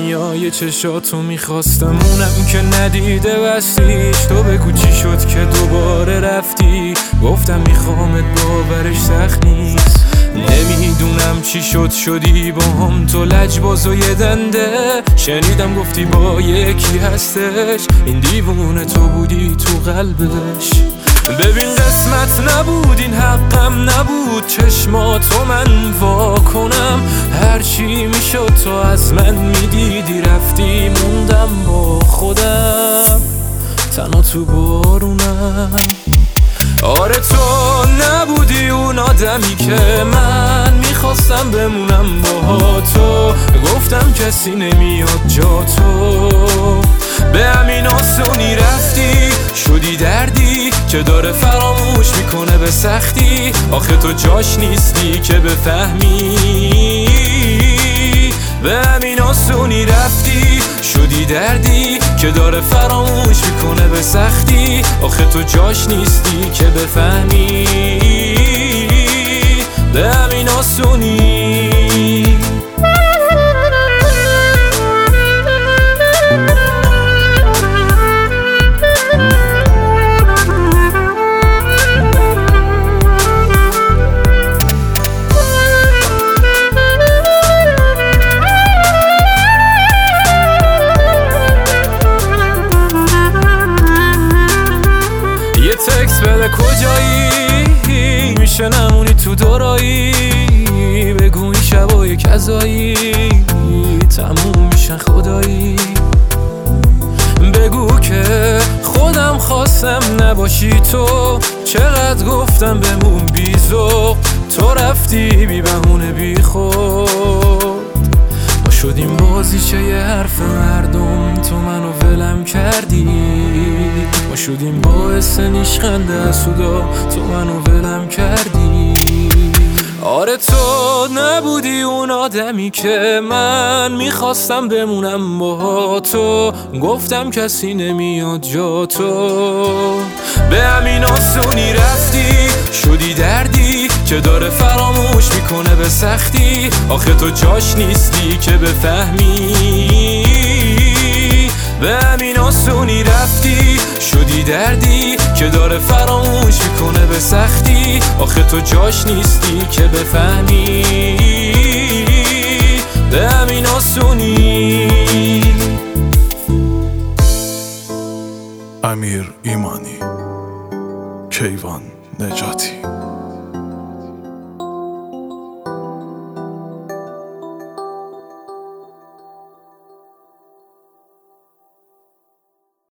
دنیای چشاتو میخواستم، اونم که ندیده بستیش. تو بگو چی شد که دوباره رفتی، گفتم میخوامت باورش سخت نیست. نمیدونم چی شدی با هم تو لجباز و یه دنده. شنیدم گفتی با یکی هستش، این دیوونه تو بودی تو قلبش. ببین قسمت نبود این حقم نبود، چشماتو من وا کنم. هرچی میشد تو از من میدیدی، رفتی موندم با خودم تنها تو بارونم. آره تو نبودی اون آدمی که من میخواستم بمونم با تو. گفتم کسی نمیاد جا تو، به همین آسونی رفتی. شدی دردی که داره فراموش میکنه به سختی. آخه تو جاش نیستی که بفهمی، به همین آسونی رفتی. شدی دردی که داره فراموش میکنه به سختی. آخه تو جاش نیستی که بفهمی، به همین آسونی. تکس بده کجایی، میشه نمونی تو دورایی. بگو این شبای کذایی تموم میشن خدایی. بگو که خودم خواستم نباشی تو. چقدر گفتم بمون بی ذوق، تو رفتی بی بهونه بی خود. ما شدیم بازیچه یه حرف مردم، تو منو ولم کردی. ما شدیم باعث نیشخنده سودا، تو منو ولم کردی. آره تو نبودی اون آدمی که من میخواستم بمونم با تو. گفتم کسی نمیاد جا تو، به همین آسونی رفتی. شدی دردی که داره فراموش میکنه به سختی. آخه تو جاش نیستی که بفهمی، به همین آسونی رفتی. شدی دردی که داره فراموش میکنه به سختی. آخه تو جاش نیستی که بفهمی، به همین آسونی. امیر ایمانی، کیوان نجاتی.